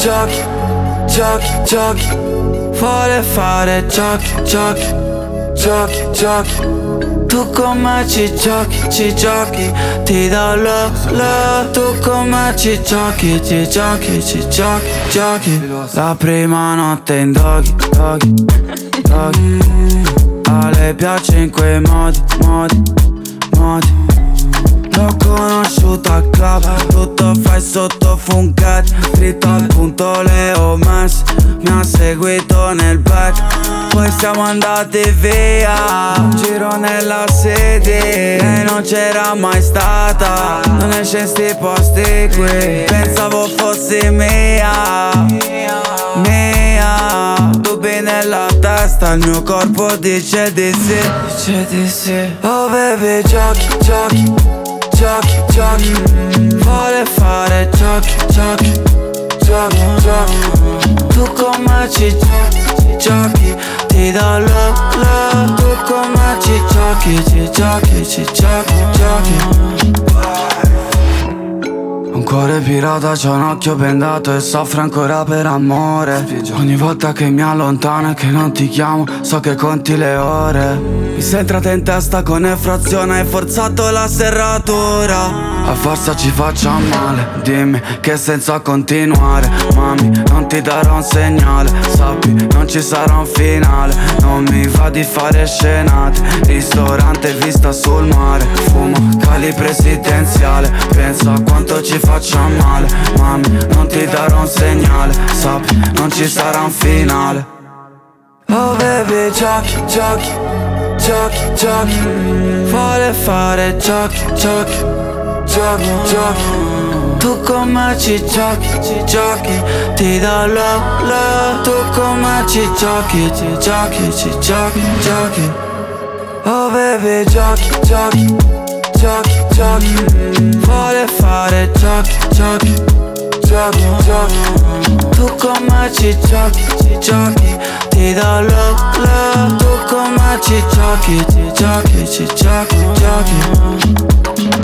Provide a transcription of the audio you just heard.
giochi, giochi, giochi. Vuole fare giochi, giochi, giochi, giochi. Tu con me ci giochi, ti do love. Tu con me ci giochi, giochi. La prima notte in doggy, doggy, doggy. A lei piace in quei modi, modi, modi. L'ho conosciuta al club, tutto fai sotto fungati. Dritto al punto le ho messo, mi ha seguito nel back. Poi siamo andati via, giro nella sede. Lei non c'era mai stata, non esce in sti posti qui. Pensavo fossi mia, mia. Dubbi nella testa, il mio corpo dice di sì, dice di sì. Oh baby, giochi, giochi, giochi, giochi. Vuole fare giochi, giochi, giochi, giochi. Tu con me ci giochi, ti do love. Tu con me ci giochi, giochi. Un cuore pirata, c'ho un occhio bendato e soffre ancora per amore. Ogni volta che mi allontano e che non ti chiamo, so che conti le ore. Mi sei entrata in testa con effrazione, hai forzato la serratura. A forza ci facciamo male, dimmi che senso ha continuare. Mami, non ti darò un segnale, sappi, non ci sarà un finale. Non mi va di fare scenate, ristorante vista sul mare. Fumo, cali presidenziale, penso a quanto ci facciamo male. Mami, non ti darò un segnale, sappi, non ci sarà un finale. Oh baby, giochi, giochi, giochi, giochi. Vuole fare giochi, giochi, giochi, giochi. Tu con me ci giochi, ti do love. Tu con me ci giochi, giochi. Oh baby, giochi, giochi, giochi, giochi. Vuole fare giochi, giochi, giochi, giochi. Tu con me ci giochi, ti do love. Tu con me ci giochi, giochi, giochi.